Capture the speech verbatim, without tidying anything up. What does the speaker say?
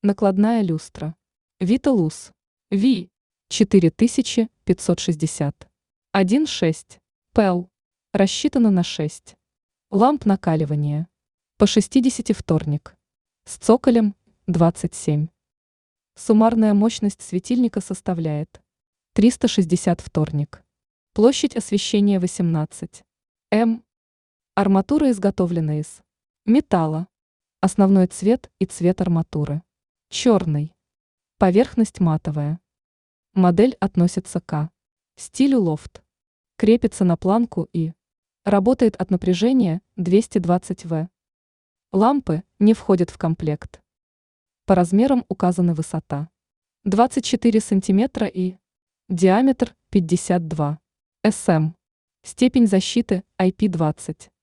Накладная люстра. Виталус. Ви. четыре тысячи пятьсот шестьдесят. один шесть. Пэл. Рассчитана на шесть. Ламп накаливания. По шестьдесят вторник. С цоколем двадцать семь. Суммарная мощность светильника составляет триста шестьдесят вторник. Площадь освещения восемнадцать. М. Арматура изготовлена из металла. Основной цвет и цвет арматуры черный. Поверхность матовая. Модель относится к стилю лофт. Крепится на планку и работает от напряжения двести двадцать ватт. Лампы не входят в комплект. По размерам указаны высота двадцать четыре сантиметра и диаметр пятьдесят два сантиметра. Степень защиты ай пи двадцать.